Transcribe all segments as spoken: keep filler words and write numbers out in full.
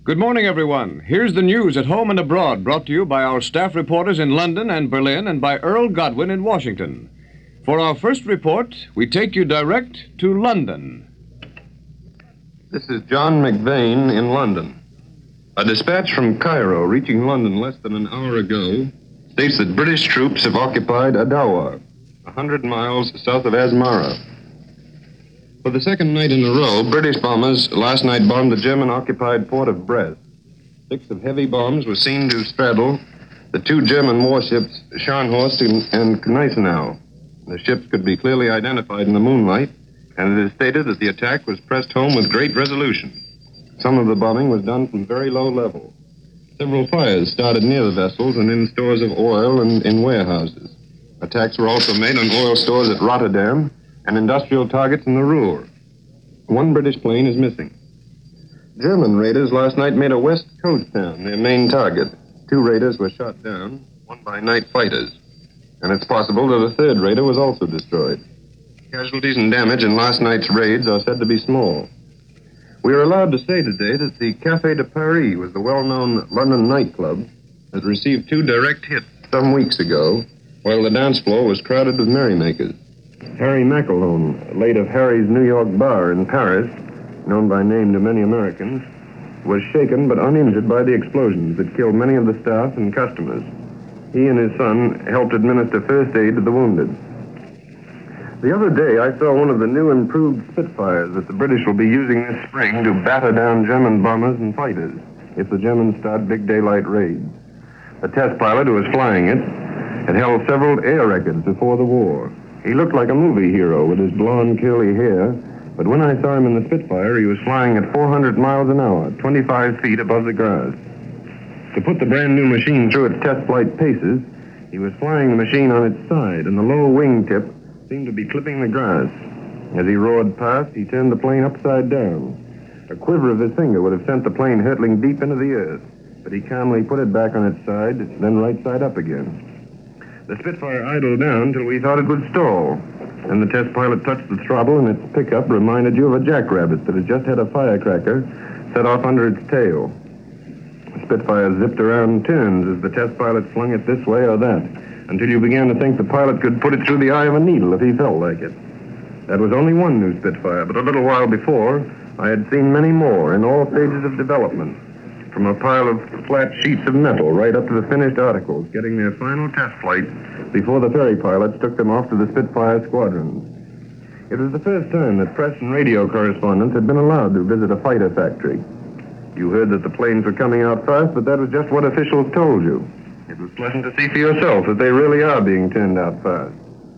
Good morning, everyone. Here's the news at home and abroad, brought to you by our staff reporters in London and Berlin and by Earl Godwin in Washington. For our first report, we take you direct to London. This is John McVane in London. A dispatch from Cairo reaching London less than an hour ago states that British troops have occupied Adawar, a hundred miles south of Asmara. For the second night in a row, British bombers last night bombed the German-occupied port of Brest. Six of heavy bombs were seen to straddle the two German warships, Scharnhorst and, and Gneisenau. The ships could be clearly identified in the moonlight, and it is stated that the attack was pressed home with great resolution. Some of the bombing was done from very low level. Several fires started near the vessels and in stores of oil and in warehouses. Attacks were also made on oil stores at Rotterdam and industrial targets in the Ruhr. One British plane is missing. German raiders last night made a West Coast town their main target. Two raiders were shot down, one by night fighters. And it's possible that a third raider was also destroyed. Casualties and damage in last night's raids are said to be small. We are allowed to say today that the Café de Paris was the well-known London nightclub that received two direct hits some weeks ago, while the dance floor was crowded with merrymakers. Harry McElhone, late of Harry's New York bar in Paris, known by name to many Americans, was shaken but uninjured by the explosions that killed many of the staff and customers. He and his son helped administer first aid to the wounded. The other day, I saw one of the new improved Spitfires that the British will be using this spring to batter down German bombers and fighters if the Germans start big daylight raids. The test pilot who was flying it had held several air records before the war. He looked like a movie hero with his blonde, curly hair, but when I saw him in the Spitfire, he was flying at four hundred miles an hour, twenty-five feet above the grass. To put the brand-new machine through its test flight paces, he was flying the machine on its side, and the low wingtip seemed to be clipping the grass. As he roared past, he turned the plane upside down. A quiver of his finger would have sent the plane hurtling deep into the earth, but he calmly put it back on its side, then right side up again. The Spitfire idled down till we thought it would stall, and the test pilot touched the throttle, and its pickup reminded you of a jackrabbit that had just had a firecracker set off under its tail. The Spitfire zipped around turns as the test pilot flung it this way or that, until you began to think the pilot could put it through the eye of a needle if he felt like it. That was only one new Spitfire, but a little while before, I had seen many more in all stages of development, from a pile of flat sheets of metal right up to the finished articles, getting their final test flight before the ferry pilots took them off to the Spitfire squadrons. It was the first time that press and radio correspondents had been allowed to visit a fighter factory. You heard that the planes were coming out fast, but that was just what officials told you. It was pleasant to see for yourself that they really are being turned out fast.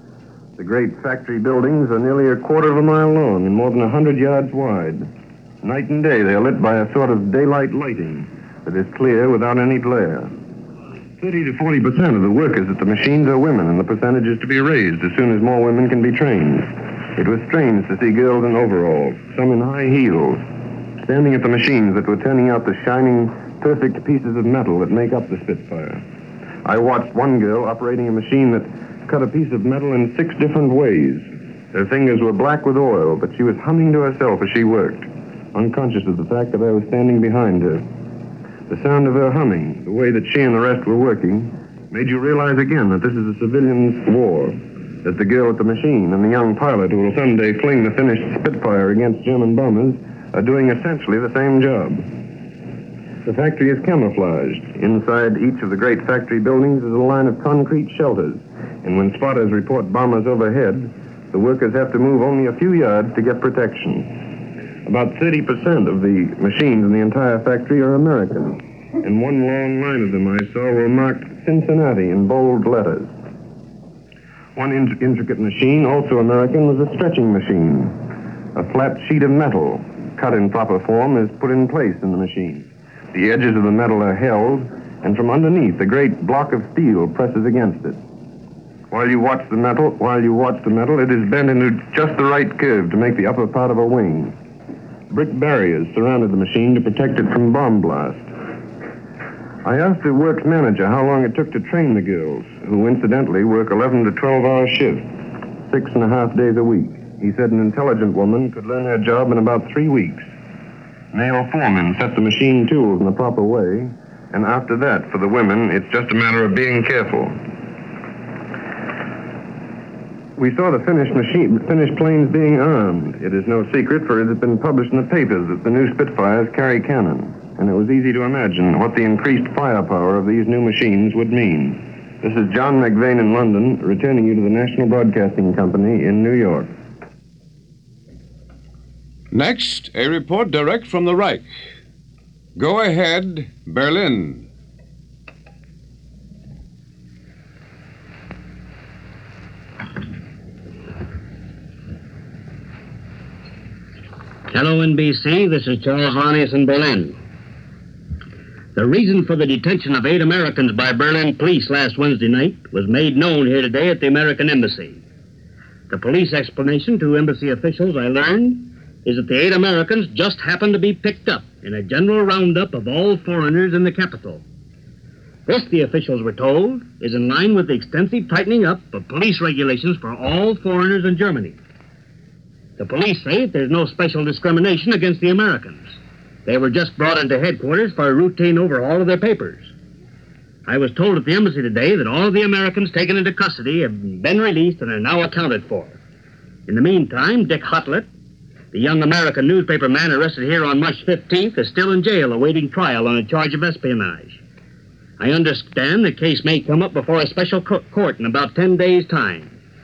The great factory buildings are nearly a quarter of a mile long and more than a hundred yards wide. Night and day, they are lit by a sort of daylight lighting that is clear without any glare. thirty to forty percent of the workers at the machines are women, and the percentage is to be raised as soon as more women can be trained. It was strange to see girls in overalls, some in high heels, standing at the machines that were turning out the shining, perfect pieces of metal that make up the Spitfire. I watched one girl operating a machine that cut a piece of metal in six different ways. Her fingers were black with oil, but she was humming to herself as she worked, unconscious of the fact that I was standing behind her. The sound of her humming, the way that she and the rest were working, made you realize again that this is a civilian's war, that the girl at the machine and the young pilot who will someday fling the finished Spitfire against German bombers are doing essentially the same job. The factory is camouflaged. Inside each of the great factory buildings is a line of concrete shelters, and when spotters report bombers overhead, the workers have to move only a few yards to get protection. About thirty percent of the machines in the entire factory are American, and one long line of them I saw were marked Cincinnati in bold letters. One in- intricate machine, also American, was a stretching machine. A flat sheet of metal, cut in proper form, is put in place in the machine. The edges of the metal are held, and from underneath, a great block of steel presses against it. While you watch the metal, while you watch the metal, it is bent into just the right curve to make the upper part of a wing. Brick barriers surrounded the machine to protect it from bomb blast. I asked the works manager how long it took to train the girls, who incidentally work eleven to twelve hour shifts, six and a half days a week. He said an intelligent woman could learn her job in about three weeks. Male foremen set the machine tools in the proper way, and after that, for the women, it's just a matter of being careful. We saw the finished machine, finished planes being armed. It is no secret, for it has been published in the papers that the new Spitfires carry cannon, and it was easy to imagine what the increased firepower of these new machines would mean. This is John McVane in London, returning you to the National Broadcasting Company in New York. Next, a report direct from the Reich. Go ahead, Berlin. Hello, N B C. This is Charles Lanius in Berlin. The reason for the detention of eight Americans by Berlin police last Wednesday night was made known here today at the American Embassy. The police explanation to embassy officials, I learned, is that the eight Americans just happened to be picked up in a general roundup of all foreigners in the capital. This, the officials were told, is in line with the extensive tightening up of police regulations for all foreigners in Germany. The police say that there's no special discrimination against the Americans. They were just brought into headquarters for a routine overhaul of their papers. I was told at the embassy today that all of the Americans taken into custody have been released and are now accounted for. In the meantime, Dick Hotlett, the young American newspaper man arrested here on March fifteenth, is still in jail awaiting trial on a charge of espionage. I understand the case may come up before a special co- court in about ten days' time.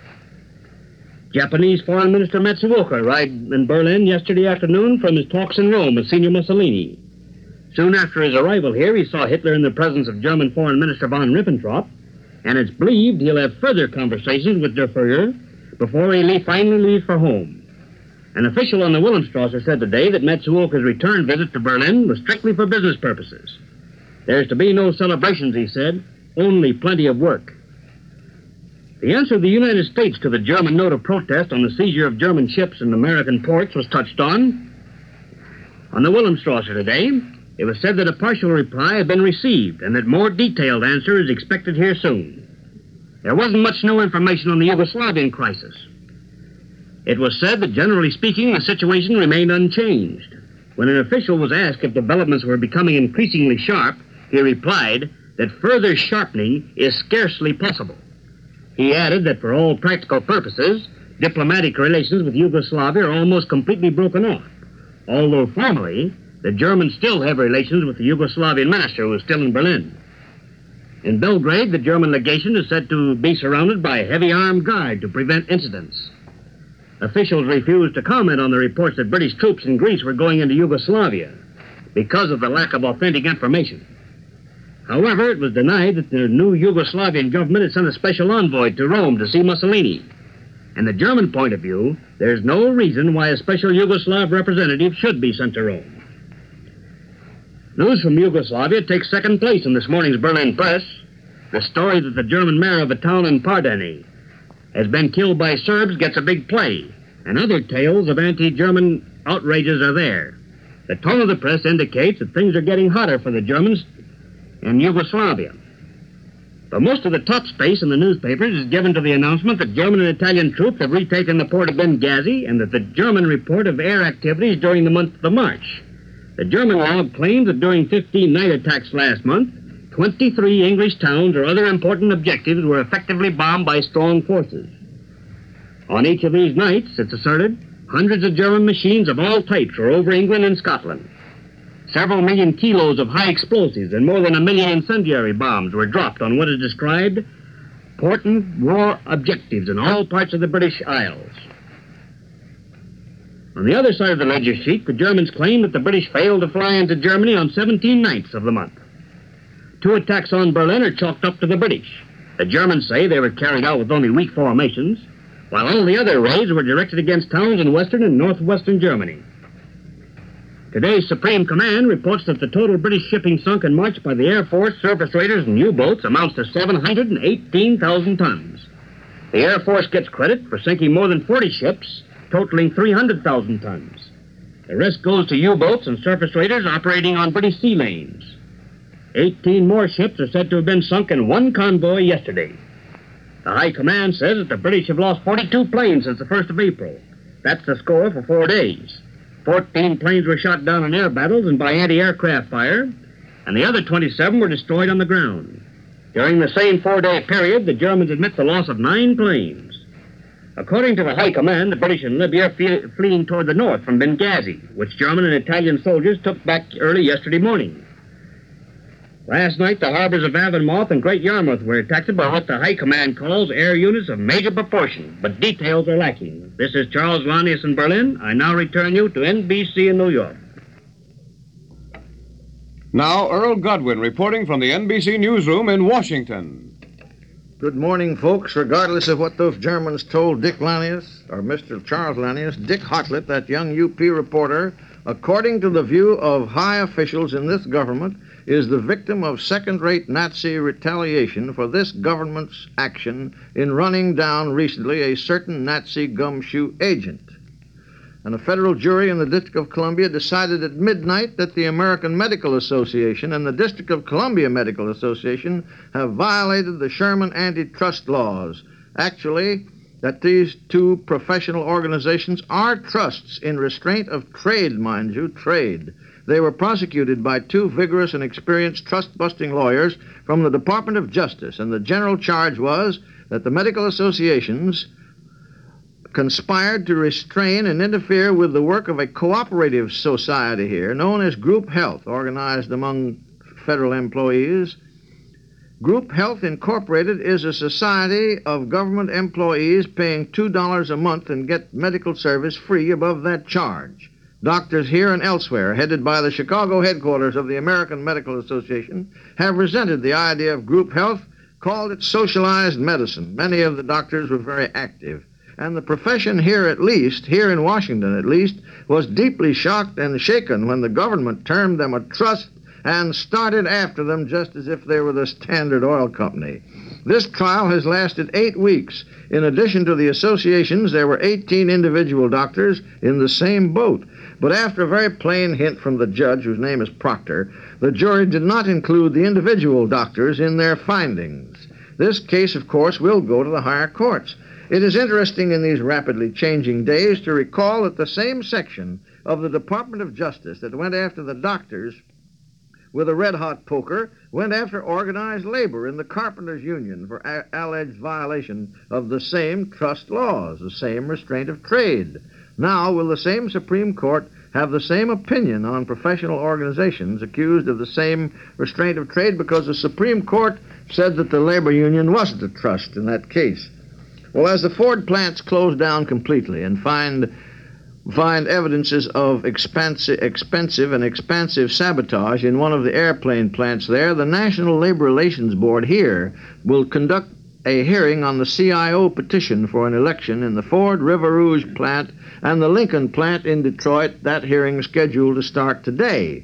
Japanese Foreign Minister Matsuoka arrived in Berlin yesterday afternoon from his talks in Rome with Senior Mussolini. Soon after his arrival here, he saw Hitler in the presence of German Foreign Minister von Ribbentrop, and it's believed he'll have further conversations with Der Fuhrer before he leave, finally leaves for home. An official on the Wilhelmstrasse said today that Matsuoka's return visit to Berlin was strictly for business purposes. There's to be no celebrations, he said, only plenty of work. The answer of the United States to the German note of protest on the seizure of German ships in American ports was touched on. On the Wilhelmstrasse today, it was said that a partial reply had been received and that more detailed answer is expected here soon. There wasn't much new information on the Yugoslavian crisis. It was said that, generally speaking, the situation remained unchanged. When an official was asked if developments were becoming increasingly sharp, he replied that further sharpening is scarcely possible. He added that for all practical purposes, diplomatic relations with Yugoslavia are almost completely broken off, although formally, the Germans still have relations with the Yugoslavian minister who is still in Berlin. In Belgrade, the German legation is said to be surrounded by a heavy armed guard to prevent incidents. Officials refused to comment on the reports that British troops in Greece were going into Yugoslavia because of the lack of authentic information. However, it was denied that the new Yugoslavian government had sent a special envoy to Rome to see Mussolini. In the German point of view, there's no reason why a special Yugoslav representative should be sent to Rome. News from Yugoslavia takes second place in this morning's Berlin press. The story that the German mayor of a town in Pardani has been killed by Serbs gets a big play, and other tales of anti-German outrages are there. The tone of the press indicates that things are getting hotter for the Germans in Yugoslavia. But most of the top space in the newspapers is given to the announcement that German and Italian troops have retaken the port of Benghazi and that the German report of air activities during the month of March. The German log claims that during fifteen night attacks last month, twenty-three English towns or other important objectives were effectively bombed by strong forces. On each of these nights, it's asserted, hundreds of German machines of all types were over England and Scotland. Several million kilos of high explosives and more than a million incendiary bombs were dropped on what is described important war objectives in all parts of the British Isles. On the other side of the ledger sheet, the Germans claim that the British failed to fly into Germany on seventeen nights of the month. Two attacks on Berlin are chalked up to the British. The Germans say they were carried out with only weak formations, while all the other raids were directed against towns in western and northwestern Germany. Today's Supreme Command reports that the total British shipping sunk in March by the Air Force, surface raiders, and U-boats amounts to seven hundred eighteen thousand tons. The Air Force gets credit for sinking more than forty ships, totaling three hundred thousand tons. The rest goes to U-boats and surface raiders operating on British sea lanes. Eighteen more ships are said to have been sunk in one convoy yesterday. The High Command says that the British have lost forty-two planes since the first of April. That's the score for four days. fourteen planes were shot down in air battles and by anti-aircraft fire, and the other twenty-seven were destroyed on the ground. During the same four-day period, the Germans admit the loss of nine planes. According to the High Command, the British in Libya are fle- fleeing toward the north from Benghazi, which German and Italian soldiers took back early yesterday morning. Last night, the harbors of Avonmouth and Great Yarmouth were attacked by what the High Command calls air units of major proportion, but details are lacking. This is Charles Lanius in Berlin. I now return you to N B C in New York. Now, Earl Godwin reporting from the N B C newsroom in Washington. Good morning, folks. Regardless of what those Germans told Dick Lanius, or Mister Charles Lanius, Dick Hartlett, that young U P reporter, according to the view of high officials in this government, is the victim of second-rate Nazi retaliation for this government's action in running down recently a certain Nazi gumshoe agent. And a federal jury in the District of Columbia decided at midnight that the American Medical Association and the District of Columbia Medical Association have violated the Sherman antitrust laws. Actually, that these two professional organizations are trusts in restraint of trade, mind you, trade. They were prosecuted by two vigorous and experienced trust-busting lawyers from the Department of Justice, and the general charge was that the medical associations conspired to restrain and interfere with the work of a cooperative society here known as Group Health, organized among federal employees. Group Health Incorporated is a society of government employees paying two dollars a month and get medical service free above that charge. Doctors here and elsewhere, headed by the Chicago headquarters of the American Medical Association, have resented the idea of Group Health, called it socialized medicine. Many of the doctors were very active. And the profession here at least, here in Washington at least, was deeply shocked and shaken when the government termed them a trust and started after them just as if they were the Standard Oil Company. This trial has lasted eight weeks. In addition to the associations, there were eighteen individual doctors in the same boat. But after a very plain hint from the judge, whose name is Proctor, the jury did not include the individual doctors in their findings. This case, of course, will go to the higher courts. It is interesting in these rapidly changing days to recall that the same section of the Department of Justice that went after the doctors with a red-hot poker went after organized labor in the Carpenters Union for a- alleged violation of the same trust laws, the same restraint of trade. Now, will the same Supreme Court have the same opinion on professional organizations accused of the same restraint of trade, because the Supreme Court said that the labor union wasn't a trust in that case? Well, as the Ford plants close down completely and find find evidences of expansi- expensive and expansive sabotage in one of the airplane plants there, the National Labor Relations Board here will conduct a hearing on the C I O petition for an election in the Ford River Rouge plant and the Lincoln plant in Detroit. That hearing is scheduled to start today.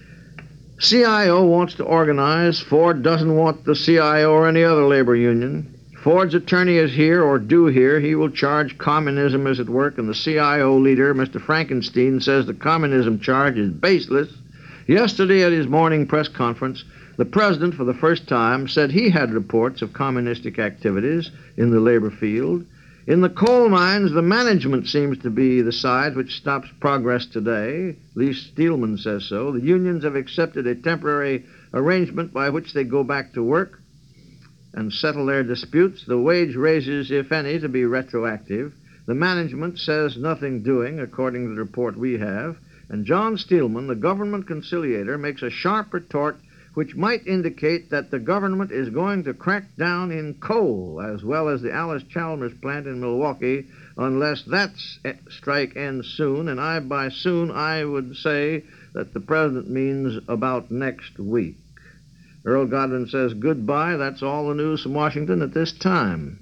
C I O wants to organize. Ford doesn't want the C I O or any other labor union. Ford's attorney is here, or due here. He will charge communism is at work, and the C I O leader, Mister Frankenstein, says the communism charge is baseless. Yesterday at his morning press conference, the president, for the first time, said he had reports of communistic activities in the labor field. In the coal mines, the management seems to be the side which stops progress today. Lee Steelman says so. The unions have accepted a temporary arrangement by which they go back to work and settle their disputes. The wage raises, if any, to be retroactive. The management says nothing doing, according to the report we have. And John Steelman, the government conciliator, makes a sharp retort which might indicate that the government is going to crack down in coal, as well as the Allis-Chalmers plant in Milwaukee, unless that strike ends soon. And I, by soon, I would say that the president means about next week. Earl Godwin says goodbye. That's all the news from Washington at this time.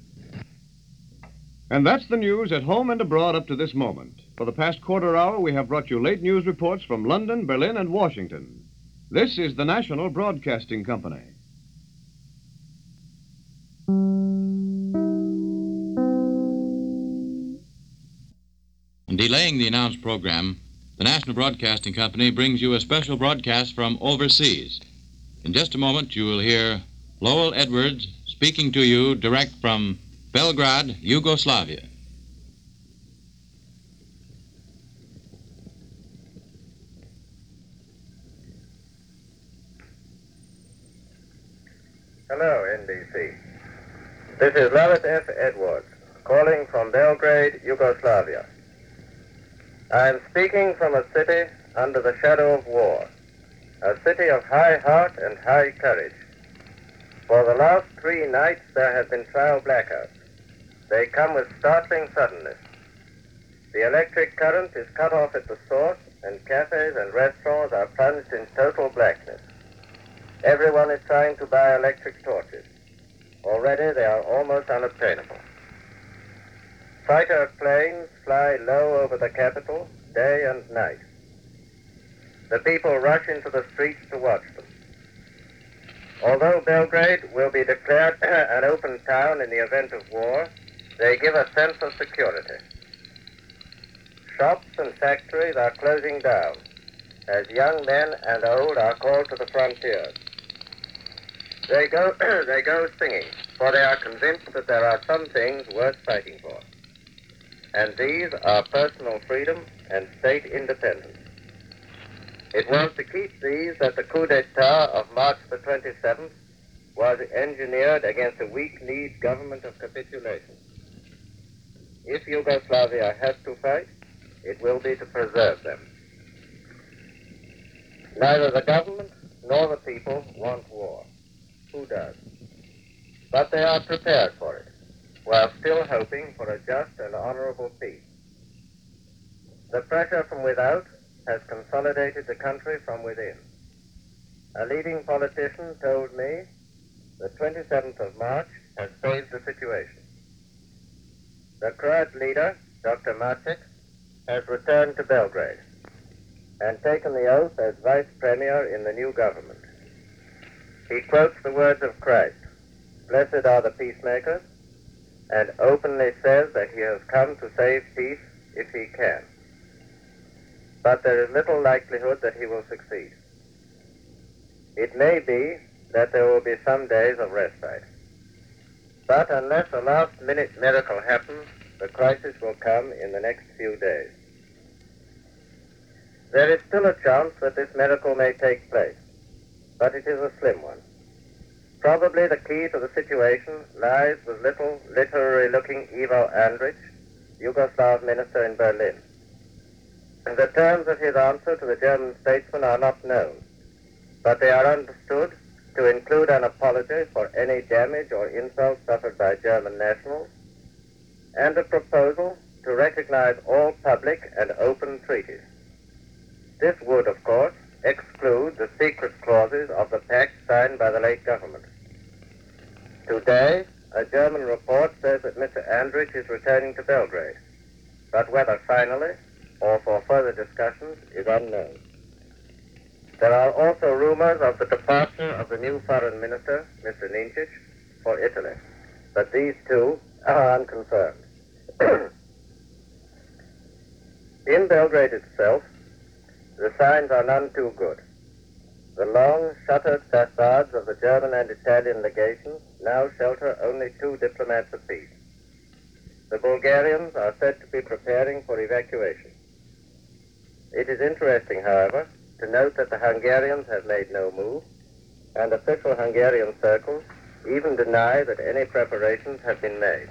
And that's the news at home and abroad up to this moment. For the past quarter hour, we have brought you late news reports from London, Berlin, and Washington. This is the National Broadcasting Company. In delaying the announced program, the National Broadcasting Company brings you a special broadcast from overseas. In just a moment, you will hear Lowell Edwards speaking to you direct from Belgrade, Yugoslavia. Hello, N B C. This is Levitt F. Edwards, calling from Belgrade, Yugoslavia. I am speaking from a city under the shadow of war, a city of high heart and high courage. For the last three nights there have been trial blackouts. They come with startling suddenness. The electric current is cut off at the source, and cafes and restaurants are plunged in total blackness. Everyone is trying to buy electric torches. Already they are almost unobtainable. Fighter planes fly low over the capital, day and night. The people rush into the streets to watch them. Although Belgrade will be declared an open town in the event of war, they give a sense of security. Shops and factories are closing down, as young men and old are called to the frontiers. They go, they go singing, for they are convinced that there are some things worth fighting for. And these are personal freedom and state independence. It was to keep these that the coup d'etat of March the twenty-seventh was engineered against a weak-kneed government of capitulation. If Yugoslavia has to fight, it will be to preserve them. Neither the government nor the people want war. Who does? But they are prepared for it, while still hoping for a just and honorable peace. The pressure from without has consolidated the country from within. A leading politician told me the twenty-seventh of March has saved the situation. The Croat leader, Doctor Macic, has returned to Belgrade and taken the oath as vice premier in the new government. He quotes the words of Christ, "Blessed are the peacemakers," and openly says that he has come to save peace if he can. But there is little likelihood that he will succeed. It may be that there will be some days of respite. But unless a last-minute miracle happens, the crisis will come in the next few days. There is still a chance that this miracle may take place, but it is a slim one. Probably the key to the situation lies with little, literary-looking Ivo Andrić, Yugoslav minister in Berlin. The terms of his answer to the German statesman are not known, but they are understood to include an apology for any damage or insult suffered by German nationals, and a proposal to recognize all public and open treaties. This would, of course, exclude the secret clauses of the pact signed by the late government. Today, a German report says that Mister Andrić is returning to Belgrade, but whether finally or for further discussions is unknown. There are also rumors of the departure of the new foreign minister, Mister Ninčić, for Italy, but these too are unconfirmed. In Belgrade itself, the signs are none too good. The long, shuttered facades of the German and Italian legations now shelter only two diplomats apiece. The Bulgarians are said to be preparing for evacuation. It is interesting, however, to note that the Hungarians have made no move, and official Hungarian circles even deny that any preparations have been made.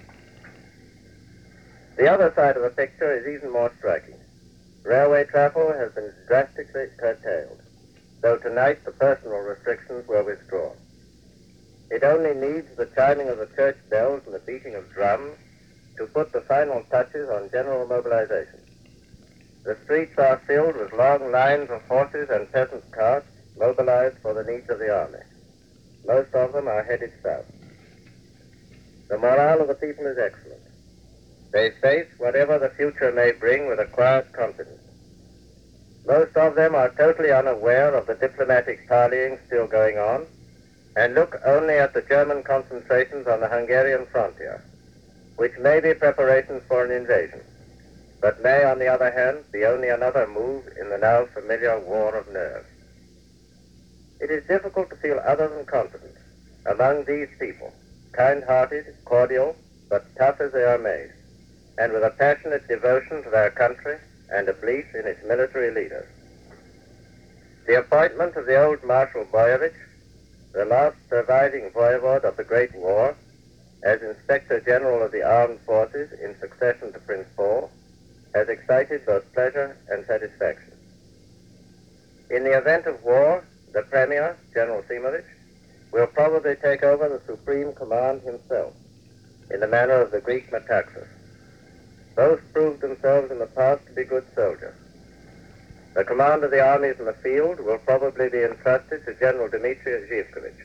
The other side of the picture is even more striking. Railway travel has been drastically curtailed, though tonight the personal restrictions were withdrawn. It only needs the chiming of the church bells and the beating of drums to put the final touches on general mobilization. The streets are filled with long lines of horses and peasant carts mobilized for the needs of the army. Most of them are headed south. The morale of the people is excellent. They face whatever the future may bring with a quiet confidence. Most of them are totally unaware of the diplomatic parleying still going on and look only at the German concentrations on the Hungarian frontier, which may be preparations for an invasion, but may, on the other hand, be only another move in the now familiar war of nerves. It is difficult to feel other than confident among these people, kind-hearted, cordial, but tough as they are made, and with a passionate devotion to their country and a belief in its military leaders. The appointment of the old Marshal Boyevich, the last surviving voivode of the Great War, as Inspector General of the Armed Forces in succession to Prince Paul, has excited both pleasure and satisfaction. In the event of war, the Premier, General Simovic, will probably take over the supreme command himself, in the manner of the Greek Metaxas. Both proved themselves in the past to be good soldiers. The command of the armies in the field will probably be entrusted to General Dmitry Zhivkovich.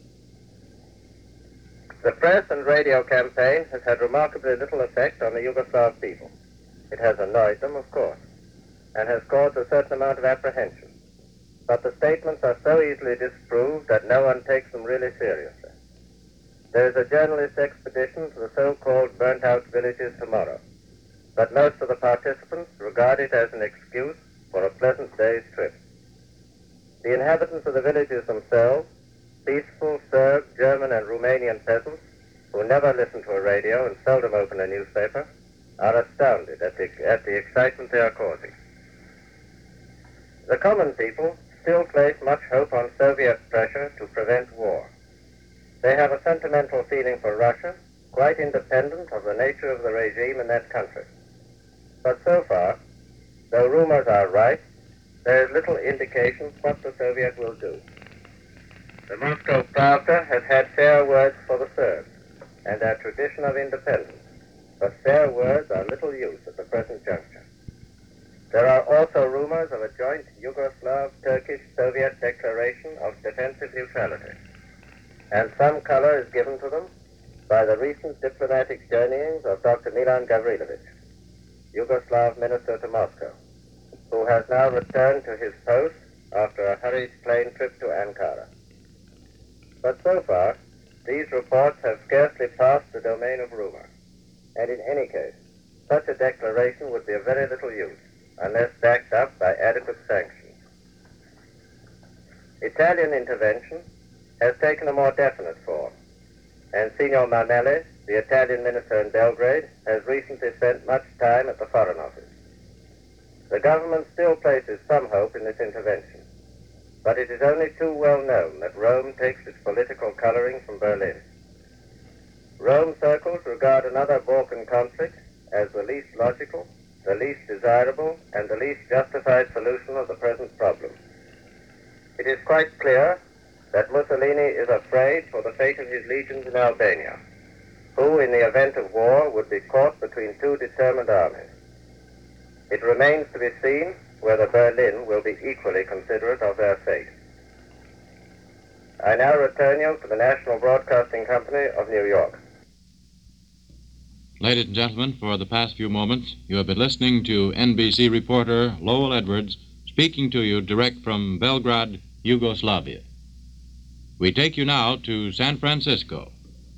The press and radio campaign has had remarkably little effect on the Yugoslav people. It has annoyed them, of course, and has caused a certain amount of apprehension. But the statements are so easily disproved that no one takes them really seriously. There is a journalist expedition to the so-called burnt-out villages tomorrow, but most of the participants regard it as an excuse for a pleasant day's trip. The inhabitants of the villages themselves, peaceful Serb, German, and Romanian peasants, who never listen to a radio and seldom open a newspaper, are astounded at the, at the excitement they are causing. The common people still place much hope on Soviet pressure to prevent war. They have a sentimental feeling for Russia, quite independent of the nature of the regime in that country. But so far, though rumors are right, there is little indication what the Soviet will do. The Moscow Pravda has had fair words for the Serbs and their tradition of independence, but fair words are little use at the present juncture. There are also rumors of a joint Yugoslav-Turkish-Soviet declaration of defensive neutrality, and some color is given to them by the recent diplomatic journeyings of Doctor Milan Gavrilovich, Yugoslav minister to Moscow, who has now returned to his post after a hurried plane trip to Ankara. But so far, these reports have scarcely passed the domain of rumor, and in any case, such a declaration would be of very little use unless backed up by adequate sanctions. Italian intervention has taken a more definite form, and Signor Marmelli, the Italian minister in Belgrade, has recently spent much time at the Foreign Office. The government still places some hope in this intervention, but it is only too well known that Rome takes its political coloring from Berlin. Rome circles regard another Balkan conflict as the least logical, the least desirable, and the least justified solution of the present problem. It is quite clear that Mussolini is afraid for the fate of his legions in Albania, who, in the event of war, would be caught between two determined armies. It remains to be seen whether Berlin will be equally considerate of their fate. I now return you to the National Broadcasting Company of New York. Ladies and gentlemen, for the past few moments, you have been listening to N B C reporter Lowell Edwards speaking to you direct from Belgrade, Yugoslavia. We take you now to San Francisco.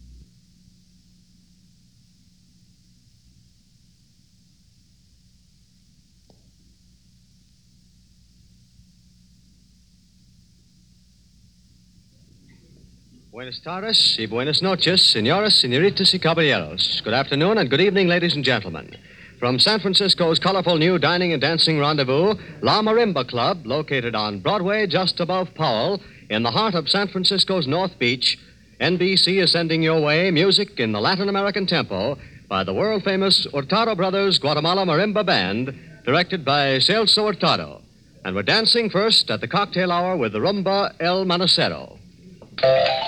Buenas tardes y buenas noches, señoras, señoritas y caballeros. Good afternoon and good evening, ladies and gentlemen. From San Francisco's colorful new dining and dancing rendezvous, La Marimba Club, located on Broadway just above Powell, in the heart of San Francisco's North Beach, N B C is sending your way music in the Latin American tempo by the world-famous Hurtado Brothers Guatemala Marimba Band, directed by Celso Hurtado. And we're dancing first at the cocktail hour with the rumba El Manacero.